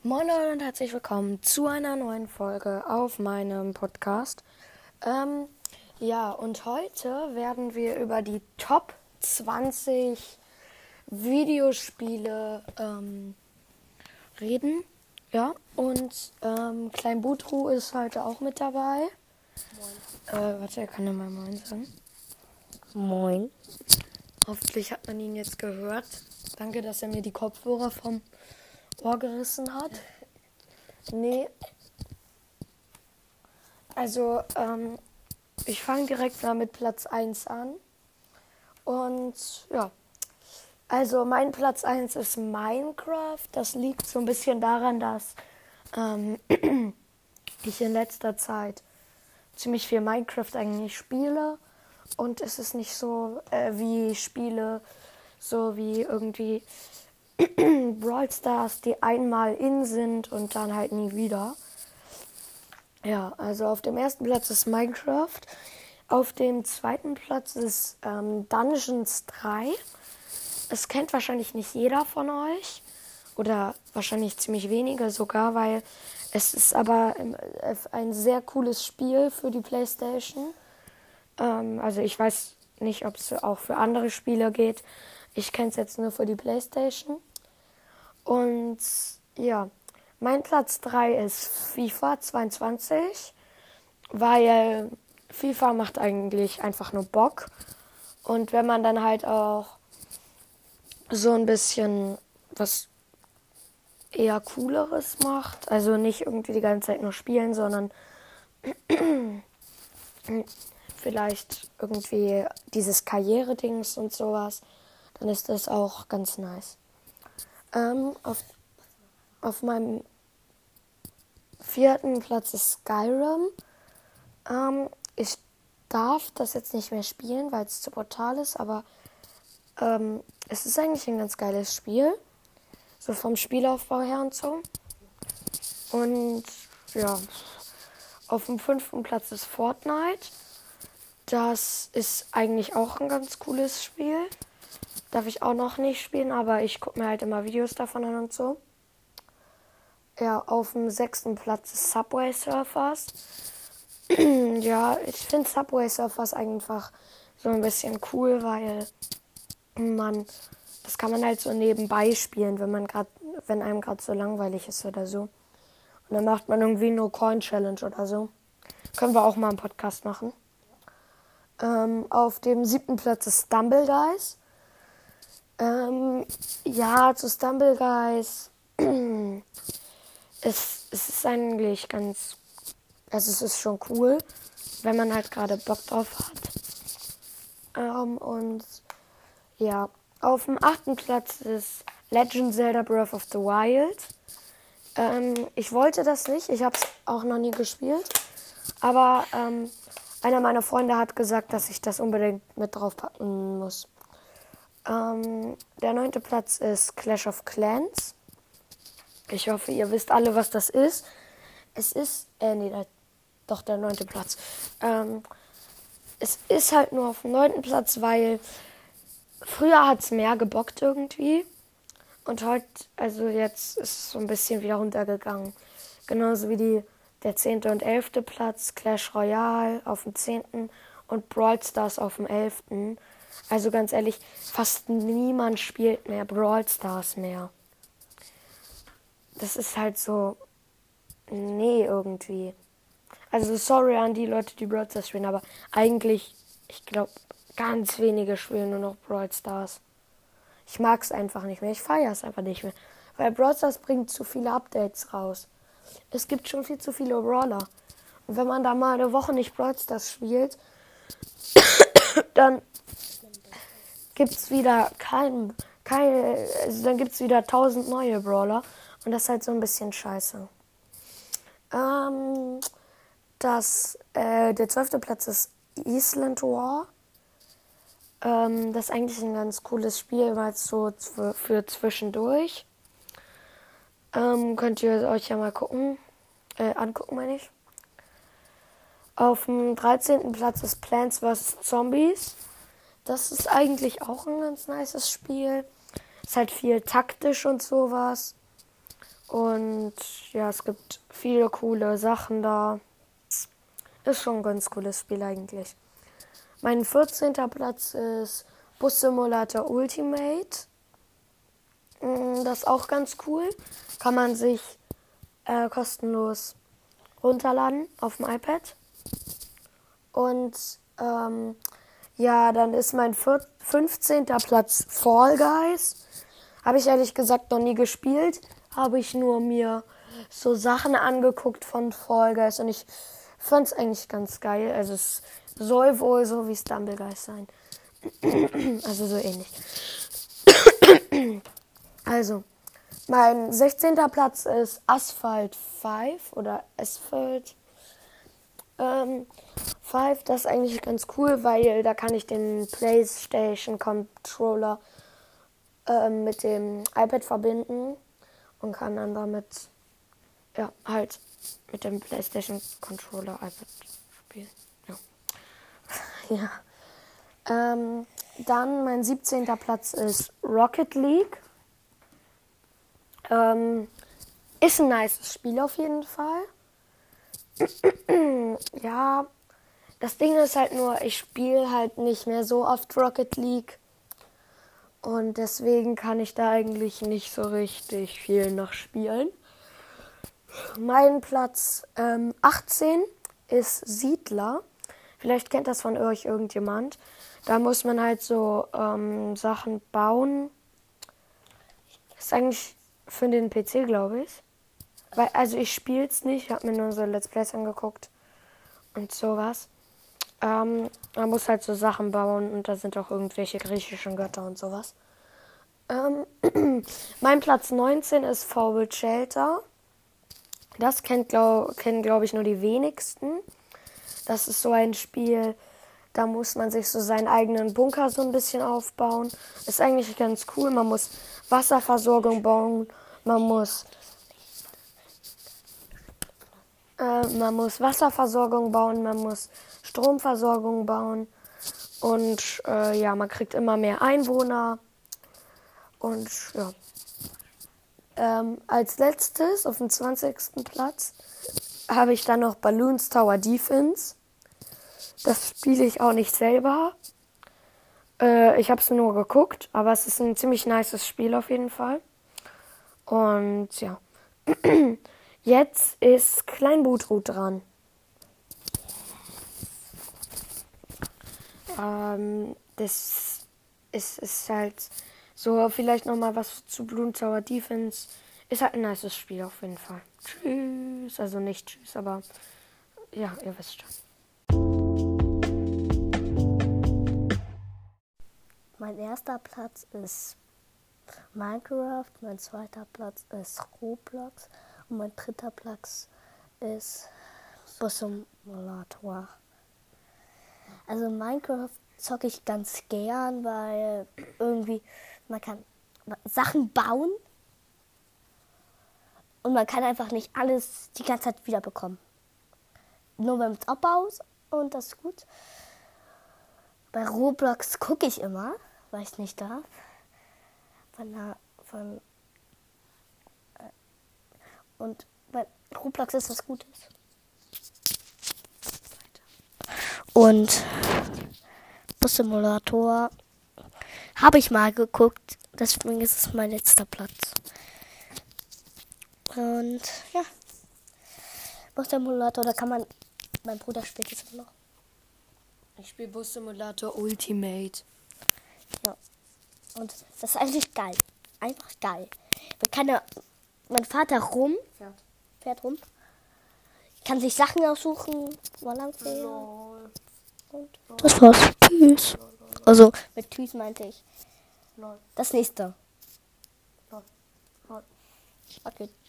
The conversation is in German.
Moin Leute und herzlich willkommen zu einer neuen Folge auf meinem Podcast. Und heute werden wir über die Top 20 Videospiele reden. Ja, und Klein Butru ist heute auch mit dabei. Moin. Er kann ja mal Moin sagen. Moin. Hoffentlich hat man ihn jetzt gehört. Danke, dass er mir die Kopfhörer vom Ohr gerissen hat. Nee. Also, ich fange direkt mal mit Platz 1 an. Und ja, also mein Platz 1 ist Minecraft. Das liegt so ein bisschen daran, dass ich in letzter Zeit ziemlich viel Minecraft eigentlich spiele. Und es ist nicht so wie Spiele, so wie irgendwie Brawl Stars, die einmal in sind und dann halt nie wieder. Ja, also auf dem ersten Platz ist Minecraft. Auf dem zweiten Platz ist Dungeons 3. Es kennt wahrscheinlich nicht jeder von euch. Oder wahrscheinlich ziemlich wenige sogar, weil es ist aber ein sehr cooles Spiel für die PlayStation. Also ich weiß nicht, ob es auch für andere Spiele geht. Ich kenne es jetzt nur für die PlayStation. Und ja, mein Platz 3 ist FIFA 22, weil FIFA macht eigentlich einfach nur Bock. Und wenn man dann halt auch so ein bisschen was eher Cooleres macht, also nicht irgendwie die ganze Zeit nur spielen, sondern vielleicht irgendwie dieses Karriere-Dings und sowas, dann ist das auch ganz nice. Auf meinem vierten Platz ist Skyrim. Ich darf das jetzt nicht mehr spielen, weil es zu brutal ist, aber es ist eigentlich ein ganz geiles Spiel. So vom Spielaufbau her und so. Und ja, auf dem fünften Platz ist Fortnite. Das ist eigentlich auch ein ganz cooles Spiel. Darf ich auch noch nicht spielen, aber ich gucke mir halt immer Videos davon an und so. Ja, auf dem sechsten Platz ist Subway Surfers. Ja, ich finde Subway Surfers einfach so ein bisschen cool, weil das kann man halt so nebenbei spielen, wenn einem gerade so langweilig ist oder so. Und dann macht man irgendwie nur Coin Challenge oder so. Können wir auch mal einen Podcast machen. Auf dem siebten Platz ist Stumble Guys. Zu Stumble Guys. Es ist eigentlich also es ist schon cool, wenn man halt gerade Bock drauf hat. Und ja, auf dem achten Platz ist Legend Zelda Breath of the Wild. Ich wollte das nicht, ich habe es auch noch nie gespielt, aber einer meiner Freunde hat gesagt, dass ich das unbedingt mit draufpacken muss. Der neunte Platz ist Clash of Clans. Ich hoffe, ihr wisst alle, was das ist. Es ist, der neunte Platz. Es ist halt nur auf dem neunten Platz, weil früher hat es mehr gebockt irgendwie. Und heute, also jetzt ist es so ein bisschen wieder runtergegangen. Genauso wie der 10. und 11. Platz, Clash Royale auf dem 10. und Brawl Stars auf dem 11. Also ganz ehrlich, fast niemand spielt mehr Brawl Stars mehr. Das ist halt so, nee, irgendwie. Also sorry an die Leute, die Brawl Stars spielen, aber eigentlich, ich glaube, ganz wenige spielen nur noch Brawl Stars. Ich mag es einfach nicht mehr, ich feiere es einfach nicht mehr. Weil Brawl Stars bringt zu viele Updates raus. Es gibt schon viel zu viele Brawler. Und wenn man da mal eine Woche nicht Brawl Stars spielt, dann gibt's wieder dann gibt's wieder 1000 neue Brawler. Und das ist halt so ein bisschen scheiße. Der 12. Platz ist Island War. Das ist eigentlich ein ganz cooles Spiel, weil es so für zwischendurch. Könnt ihr euch ja mal angucken, meine ich. Auf dem 13. Platz ist Plants vs. Zombies. Das ist eigentlich auch ein ganz nices Spiel. Ist halt viel taktisch und sowas. Und ja, es gibt viele coole Sachen da. Ist schon ein ganz cooles Spiel eigentlich. Mein 14. Platz ist Bus Simulator Ultimate. Das ist auch ganz cool. Kann man sich kostenlos runterladen auf dem iPad. Und ja, dann ist mein 15. Platz Fall Guys. Habe ich ehrlich gesagt noch nie gespielt. Habe ich nur mir so Sachen angeguckt von Fall Guys. Und ich fand es eigentlich ganz geil. Also es soll wohl so wie Stumble Guys sein. Also so ähnlich. Also, mein 16. Platz ist Asphalt 5 oder Asphalt 5. Das ist eigentlich ganz cool, weil da kann ich den PlayStation Controller mit dem iPad verbinden und kann dann damit ja halt mit dem PlayStation Controller iPad spielen. Ja. Ja. Dann mein 17. Platz ist Rocket League. Ist ein nices Spiel auf jeden Fall. Ja, das Ding ist halt nur, ich spiele halt nicht mehr so oft Rocket League. Und deswegen kann ich da eigentlich nicht so richtig viel noch spielen. Mein Platz 18 ist Siedler. Vielleicht kennt das von euch irgendjemand. Da muss man halt so Sachen bauen. Ist eigentlich für den PC, glaube ich. Weil, also ich spiele es nicht. Ich habe mir nur so Let's Plays angeguckt und sowas. Man muss halt so Sachen bauen und da sind auch irgendwelche griechischen Götter und sowas. Mein Platz 19 ist Fallout Shelter. Das kennen, glaube ich, nur die wenigsten. Das ist so ein Spiel, da muss man sich so seinen eigenen Bunker so ein bisschen aufbauen. Ist eigentlich ganz cool. Man muss Wasserversorgung bauen. Man muss Wasserversorgung bauen. Man muss Stromversorgung bauen. Und ja, man kriegt immer mehr Einwohner. Und ja. Als letztes, auf dem 20. Platz, habe ich dann noch Balloons Tower Defense. Das spiele ich auch nicht selber. Ich habe es nur geguckt, aber es ist ein ziemlich nices Spiel auf jeden Fall. Und ja. Jetzt ist Klein Butrut dran. Das ist halt so, vielleicht nochmal was zu Balloon Tower Defense. Ist halt ein nices Spiel auf jeden Fall. Tschüss. Also nicht tschüss, aber ja, ihr wisst schon. Mein erster Platz ist Minecraft, mein zweiter Platz ist Roblox und mein dritter Platz ist Bus Simulator. Also Minecraft zocke ich ganz gern, weil irgendwie man kann Sachen bauen und man kann einfach nicht alles die ganze Zeit wiederbekommen. Nur wenn man es abbaut und das ist gut. Bei Roblox gucke ich immer, weil ich nicht darf. Und bei Roblox ist was Gutes. Und Bus Simulator habe ich mal geguckt, deswegen ist es mein letzter Platz. Und ja, Bus Simulator, da kann man, mein Bruder spielt es immer noch. Ich spiele Bus Simulator Ultimate. Ja, und das ist eigentlich geil, einfach geil. Man kann ja, mein Vater fährt rum, kann sich Sachen aussuchen, wo lang fährt. Und das war's. Tschüss. Also, mit Tschüss meinte ich das nächste. Okay.